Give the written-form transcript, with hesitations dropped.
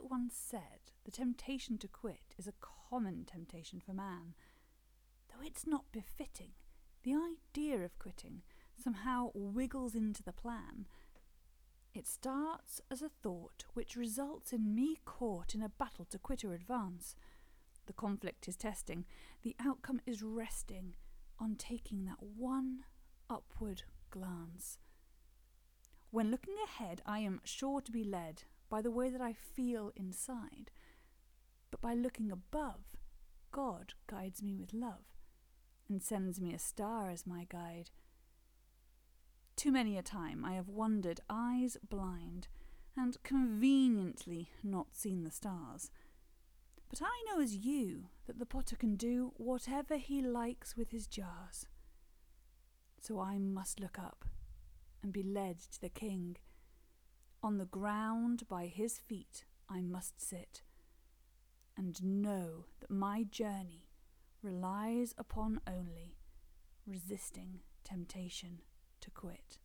it once said, the temptation to quit is a common temptation for man. Though it's not befitting, the idea of quitting somehow wiggles into the plan. It starts as a thought which results in me caught in a battle to quit or advance. The conflict is testing, the outcome is resting on taking that one upward glance. When looking ahead, I am sure to be led by the way that I feel inside, but by looking above, God guides me with love and sends me a star as my guide. Too many a time I have wandered eyes blind and conveniently not seen the stars. But I know as you that the potter can do whatever he likes with his jars. So I must look up and be led to the King. On the ground by his feet I must sit, and know that my journey relies upon only resisting temptation to quit.